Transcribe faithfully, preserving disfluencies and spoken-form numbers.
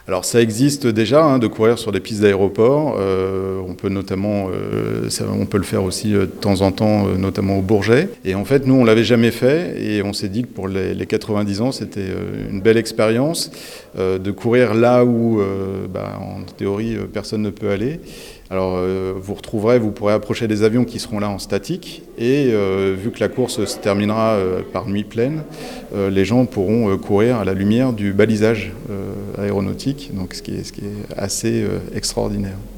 Alors ça existe déjà hein, de courir sur des pistes d'aéroport. Euh, on peut notamment, euh, ça, on peut le faire aussi euh, de temps en temps, euh, notamment au Bourget. Et en fait, nous, on l'avait jamais fait et on s'est dit que pour les, les quatre-vingt-dix ans, c'était euh, une belle expérience euh, de courir là où, euh, bah, en théorie, euh, personne ne peut aller. Alors, euh, vous retrouverez, vous pourrez approcher des avions qui seront là en statique et euh, vu que la course se terminera euh, par nuit pleine, euh, les gens pourront euh, courir à la lumière du balisage euh, aéronautique, donc ce qui est, ce qui est assez euh, extraordinaire.